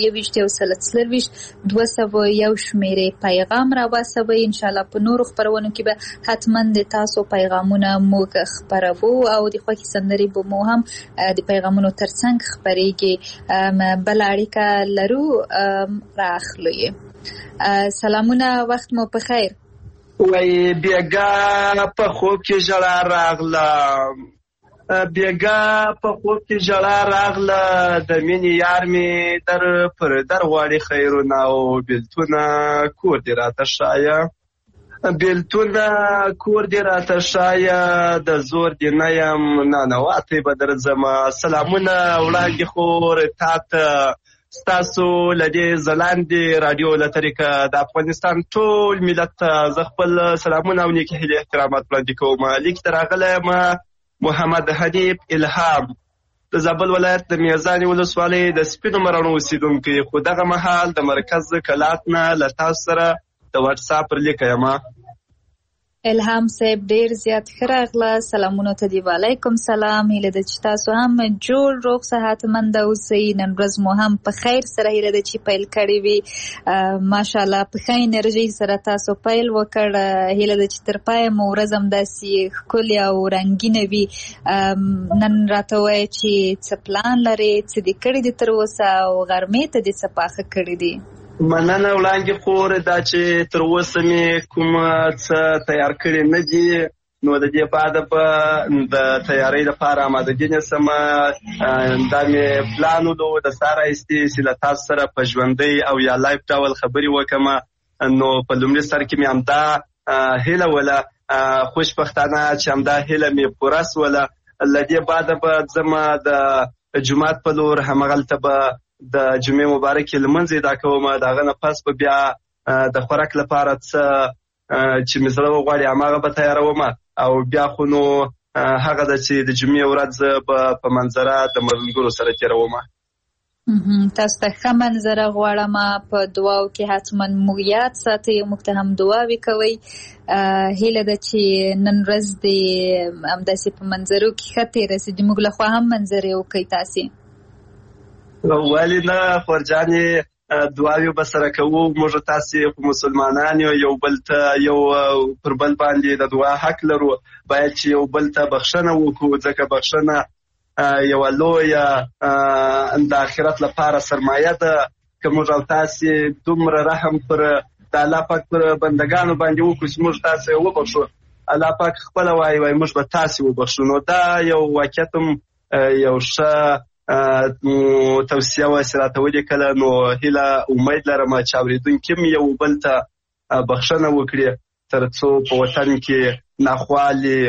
221 201 شمیرې پیغام راواستوئ. انشاءالله په نورو خپرونو کې به حتما د تاسو پیغامونه موږ خپروو او د خوښې سندرې به مو هم د پیغامونو ترڅنګ خپرېږي. بله اړیکه لرو، راخلو یې. سلامونه، وخت مو په خیر. وای بیګا په خوب کې ژړا راغله، بیګا په خوب کې ژړا راغله، د مینې یار مې در پر در غواړي خیرونه او بیلتونه کور دې راته ښایه، بیلتونه کور دې راته ښایه، د زور دې نه یم نانواتې به درځمه. سلامونه وړاندې خور تا ته ستاسو لدې ځلاندې راډیو له طریقه د افغانستان ټول ملت ته زه خپل سلامونه او نیکې هیلې احترامات وړاندې کوم. لیک ته راغلی یم محمد حنیف الهام د زابل ولایت د میزانې ولسوالۍ د سپینو مراڼو اوسېدونکی، خو دغه مهال د مرکز کلات نه له تاسو سره د واټساپ پر لیکه یم. الهام صاحب ډیر زیات ښه راغله. سلامونو ته دی. وعلیکم سلام. هیله ده چې تاسو هم جوړ روغ صحتمند اوسئ. نن ورځ مو هم په خیر سره هیله ده چې پیل کړې وي. ماشاءالله په ښه انرژۍ سره تاسو پیل وکړ. هیله ده چې تر پایه مو ورځ همداسې ښکلې او رنګینه وي. نن راته ووایه چې څه پلان لرې، څه دې کړي دي تر اوسه او غرمې ته دې څه پاخه کړي دي؟ مننه وړاندې خور، دا چې تر اوسه مې کوم څه تیار کړي نه دي، نو د دې بعده به د تیارۍ لپاره آمادګي نیسمه. دا مې پلان ولو د سهار راهیسې چې له تاسو سره په ژوندۍ او یا لایف ډول خبرې وکړم. نو په لومړي سر کې مې همدا هیله وله، خوشبختانه چې همدا هیله مې پوره سوله. له دې بعده به ځم د جومات په لور، همغلته به د جمعې مبارکې لمونځ ادا کوم. د هغه نه پس به بیا د خوراک لپاره څه چې مې زړه وغواړي هماغه به تیاروم، او بیا خو نو هغه ده چې د جمعې ورځ به په منظره د ملګرو سره تېروم. تاسو ته ښه منظره غواړم. په دعاو کې حتما موږ یاد ساتئ، موږ ته هم دعاوې کوئ. هیله ده چې نن ورځ دې همداسې په منظرو کې ښه تېره سي. موږ له خوا هم منظرې وکړئ تاسې. ولې نه خورجانې، دعاوې به سره کوو. موږ تاسې خو مسلمانان یو بل ته یو پر بل باندې د دعا حق لرو. باید چې یو بل ته بخښنه وکړو، ځکه بخښنه یوه لویه د آخرت لپاره سرمایه ده. که موږ او تاسې دومره رحم پر د الله پاک پر بندګانو باندې وکړو چې موږ تاسې وبخښو، الله پاک خپله وایي موږ به تاسې وبخښو. نو دا یو واقعیت هم یو ښه توصیه وه چې راته ولیکله. نو هیله امید لرم چې اورېدونکي هم یو بل ته بخښنه وکړي. ترڅو په وطن کې ناخوالې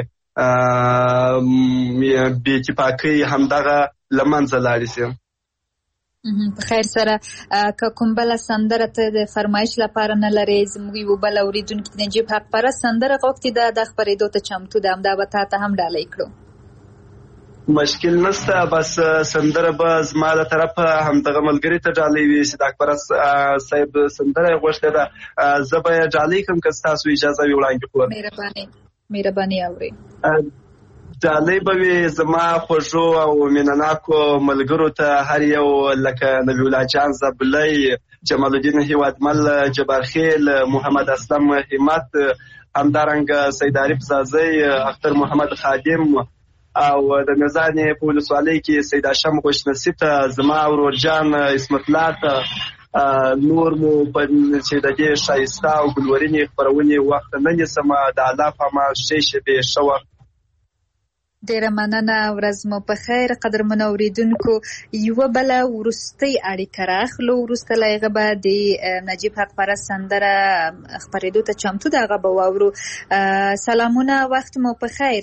بې اتفاقۍ همدغه له منځه لاړې شي. په خیر سره که کوم بله سندره ته د فرمایش لپاره نه لرې، زموږ یو بل اورېدونکي نجیب حق پرست سندره غوښتې ده، د خپرېدو ته چمتو ده، همدا به تا ته هم ډالۍ کړو. مشکل نشته، بس سندره به زما له طرفه همدغه ملګري ته ډالۍ وي چې د اکبر صاحب سندره یې غوښتې ده، زه به یې ډالۍ کړم که ستاسو اجازه وي وړاندې کړم. مهرباني اورئ. ډالۍ به وي زما خوږو او مینناکو ملګرو ته، هر یو لکه نبی الله جان زابلی، جمال الدین هیوادمل، جبار خیل، محمد اسلم همت، همدارنګه سید عارف زازی، اختر محمد خادم او د میزانې په ولسوالۍ کې سید هاشم خوشنصیب ته، زما ورور جان اسمت الله ته، نور مو چې د دې ښایسته او ګلورینې خپرونې وخت نه نیسم، د الله په امان ښې شېبې ښه وخت. ډیره مننه، ورځ مو په خیر. قدرمنو اوریدونکو، یوه بله وروستۍ اړیکه راخلو، وروسته له هغه به د نجیب حق پرست سندره خپرېدو ته چمتو ده، هغه به واورو. سلامونه، وخت مو په خیر.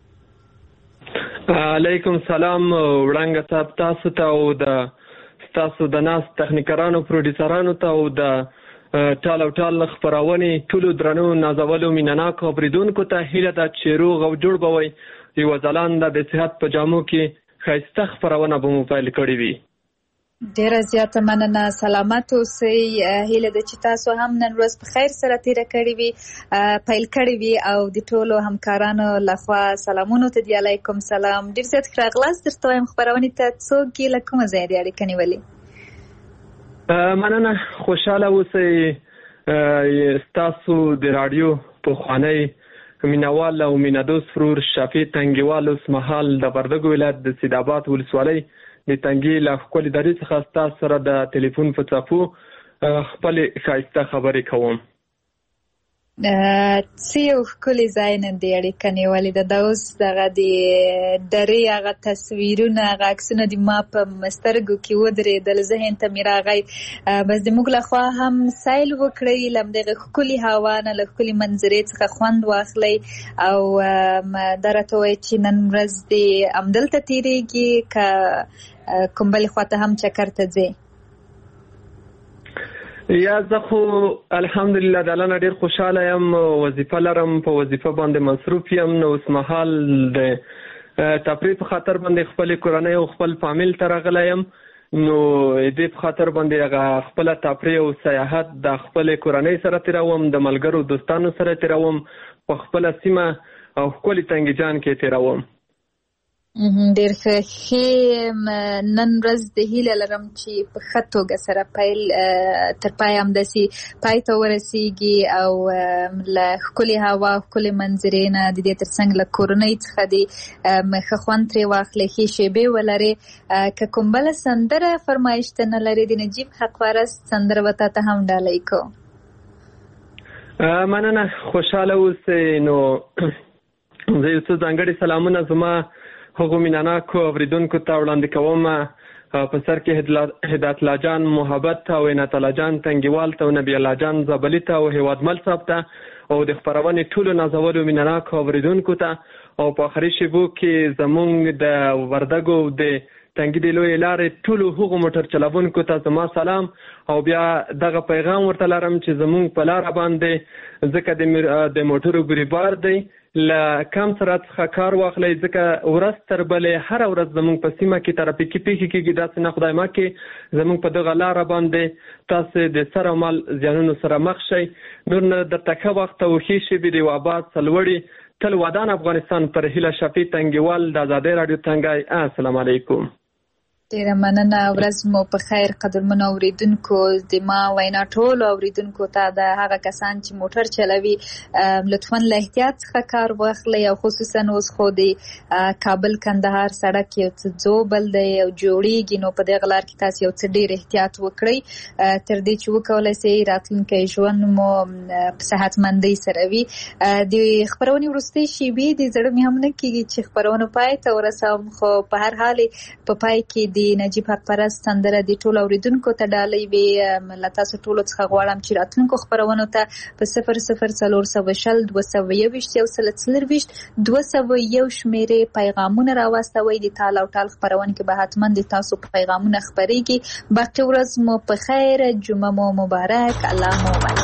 علیکم سلام وړانګه صاحب، تاسو ته او د ستاسو د ناست تخنیکرانو پروډیوسرانو ته او د ټال او ټال خپرونې ټولو درنو نازولو مینناکو اوریدونکو ته هیله ده چې روغ او جوړ به وئ. یوه ځلانده د صحت په جامو کې ښایسته خپرونه به مو پیل کړې وي. ډیره زیاته مننه، سلامت اوسئ. هیله ده چې تاسو هم نن ورځ په خیر سره تیره کړې وي، پیل کړې وي، او د ټولو همکارانو لخوا سلامونو ته دی علیکم سلام. ډیر زیات ښه راغلاست. درته وایم خپرونې ته څوک یې له کومه ځایه دې اړیکه نیولې؟ مننه، خوشحاله اوسئ. ستاسو د راډیو پخوانی مینوال او مینادوس فرور شفیع تنګیوال اوس مهال د وردګو ولایت د سیدآباد ولسوالۍ د تنګي له ښکلې درې څخه ستاسو سره د ټلیفون په څپو خپلې ښایسته خبرې کوم. څه یو ښکلي ځای نه دی اړیکه نیولې ده. دا اوس دغه د درې هغه تصویرونه، هغه عکسونه د ما په سترګو کې ودرېدل، ذهن ته مې راغی. بس زموږ لخوا هم سیل وکړئ، له همدغې ښکلي هوا نه، له ښکلي منظرې څخه خوند واخلئ، او دا راته ووایئ چې نن ورځ دې همدلته تېرېږي که کوم بلې خواته هم چکر ته ځې؟ یا زه خو الحمدلله د الله نه ډېر خوشحاله یم، وظیفه لرم، په وظیفه باندې مصروف یم. نو اوس مهال د تفریح په خاطر باندې خپلې کورنۍ او خپل فامیل ته راغلی یم. نو دې په خاطر باندې هغه خپله تفریح او سیاحت د خپلې کورنۍ سره تېروم، د ملګرو دوستانو سره تېروم، په خپله سیمه او ښکلي تنګیجان کې تېروم. ډېر ښه. نن ورځ د هیله لرم چې په ښه توګه سره پیل تر پای همداسې پای ته ورسیږي، او له ښکلې هوا، ښکلې منظرې نه، د دې تر څنګ له کورنۍ څخه د ښه خوند ترې واخلئ، ښې شېبې ولرې. که کوم بله سندره فرمایش ته نه لرې، د نجیب حق پرست سندره به تا ته هم ډالۍ کوو. مننه، خوشحاله اوسئ. نو زه یو څه ځانګړي سلامونه زما هغو مینناکو اوریدونکو ته وړاندې کوم. په سر کې هدایت الله جان محبت او عنایت الله جان تنګیوال ته او نبی الله جان زابلي ته او هیوادمل صاحب ته او د خپرونې ټولو نازولو مینناکو اوریدونکو ته، او په آخري شیبو کې زمونږ د وردګو د تنګي د لویې لارې ټولو هغو موټر چلوونکو ته زما سلام. او بیا دغه پیغام ورته لرم چې زمونږ په لاره باندې ځکه د موټرو ګریبار دی، له کم سرعت څخه کار واخلئ، ځکه ورځ تر بلې هره ورځ زموږ په سیمه کې ترافیکي پیښې کېږي. داسې نه خدای مکړي زموږ په دغه لاره باندې تاسې د سر او مال زیانونو سره مخ شئ. نور نه درته ښه وخت او ښې شېبې د یو آباد، سرلوړي، تل ودان افغانستان پر هیله شفیع تنګیوال د ازادۍ راډیو تنګی. السلام علیکم. ډیره مننه، ورځ مو په خیر. قدرمنو اوریدونکو، د ما وینا ټولو اوریدونکو ته د هغه کسان چې موټر چلوي لطفا له احتیاط څخه کار واخلئ، او خصوصا اوس خو د کابل کندهار سړک یو څه ځوبل دی او جوړیږي، نو په دغه لار کې تاسو یو څه ډیر احتیاط وکړئ تر دې چې وکولای شئ راتلونکی ژوند مو په صحتمندۍ سره وي. د خپرونې وروستۍ شېبې د زړه مې هم نه کېږي چې خپرونه پای ته ورسوم، خو په هر حال په پای کې د د نجیب حق پرست سندره د ټولو اوریدونکو ته ډالۍ وي. له تاسو ټولو څخه غواړم چې راتلونکو خپرونو ته په 00402021 شمیرې پیغامونه راواستوئ. د تال او ټال خپرونه کې به حتما د تاسو پیغامونه خپرېږي. باقي ورځ مو په خیر، جمعه مو مبارک، الله مو مبارک.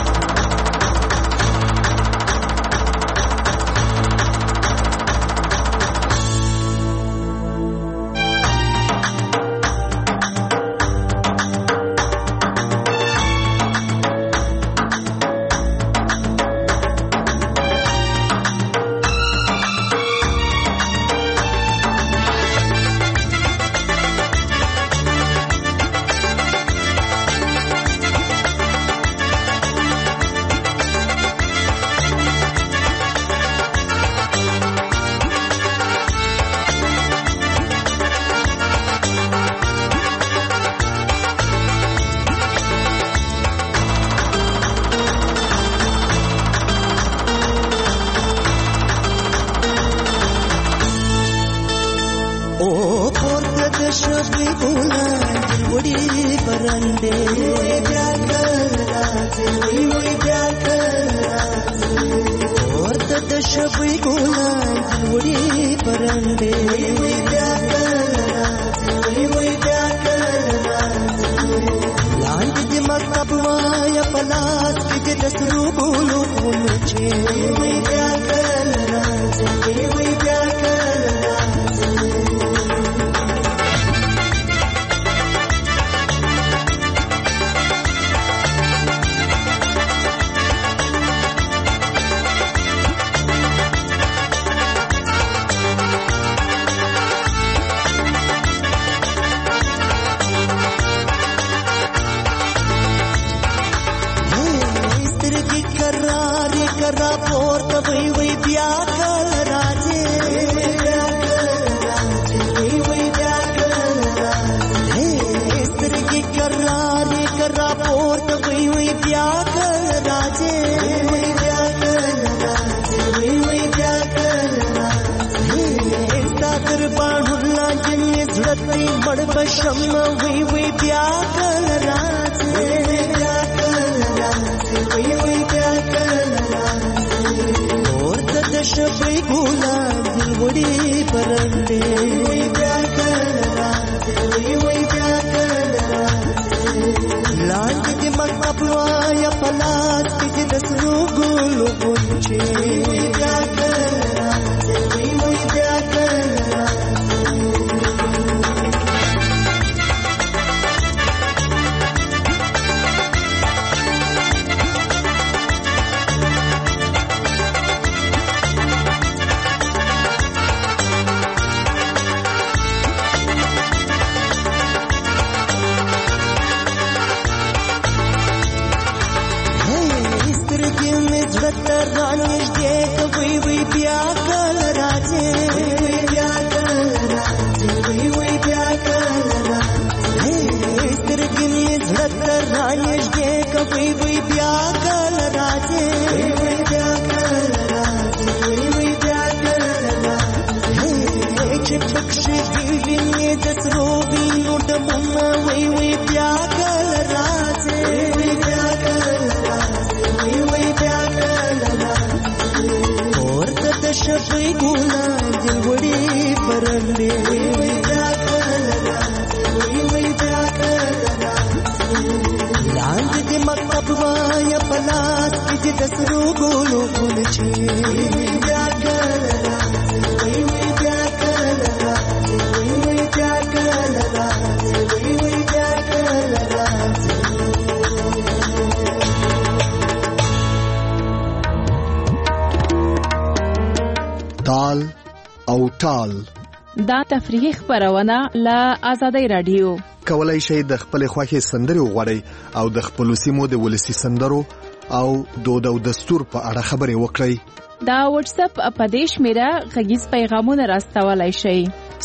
تال او ټال دا تفریحي خبرونه له آزادۍ رادیو. کولای شئ د خپل خوښي سندري وغواړئ او د خپل سیمو د ولسی سندرو او دود او دستور په اړه خبرې وکړئ. دا واتس اپ اپدیش میرا غږیز پیغامونه راستولای شئ.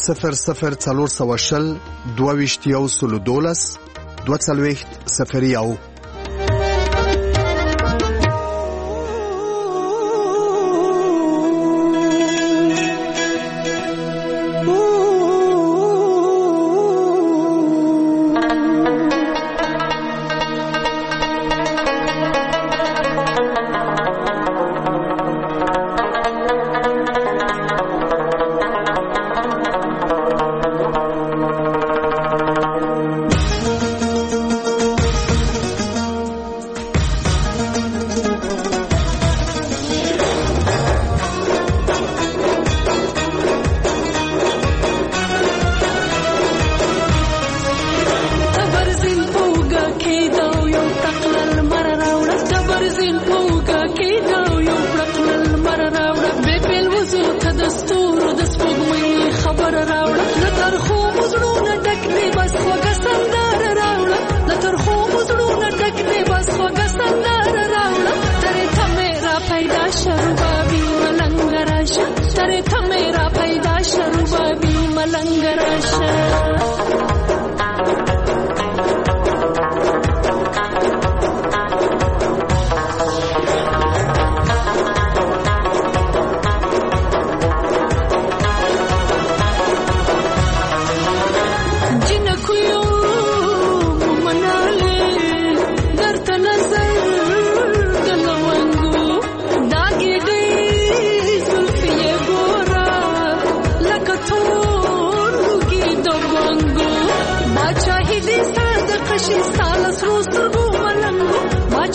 004020 2212 2201.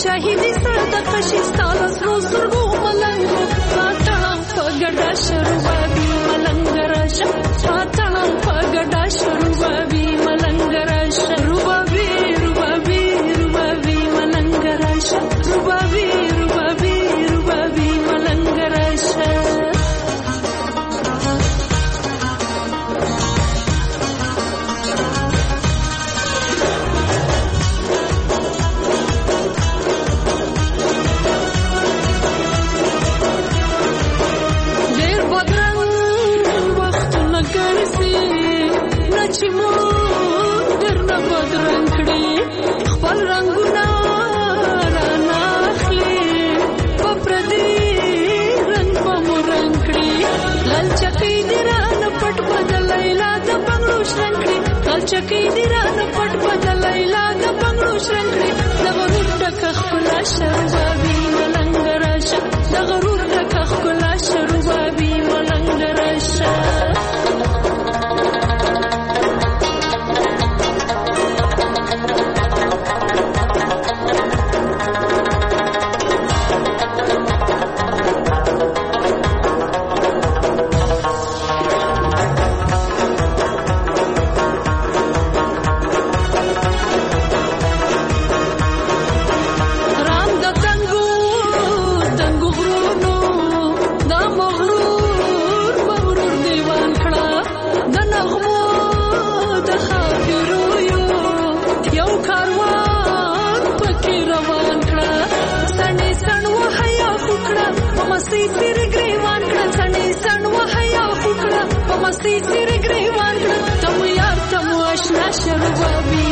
شاهدي سره د قشي ستاله سرو سرګو ملنګو پاتړم په ګډا شروبابي ملنګ راشه پاتړم په ګډا شروبابي ملنګ راشه روبابي روبابي روبابي ملنګ راشه روبابي روبابي روبابي ملنګ راشه چې مون درنه بدرنګ کړي خپل رنگونه رانا اخلي په پردي رنگ په مو رنگ کړي غلچکې دي رانه پټ بدلای لا د بنگلو شرنګ کړي غلچکې دي رانه پټ بدلای لا د بنگلو شرنګ کړي د غرور ډکه ښکلا شروبابي ملنګ راشه د غرور ډکه ښکلا شروبابي ملنګ راشه مستي سر گریوان کړه تم یار تم آشنا شروبابي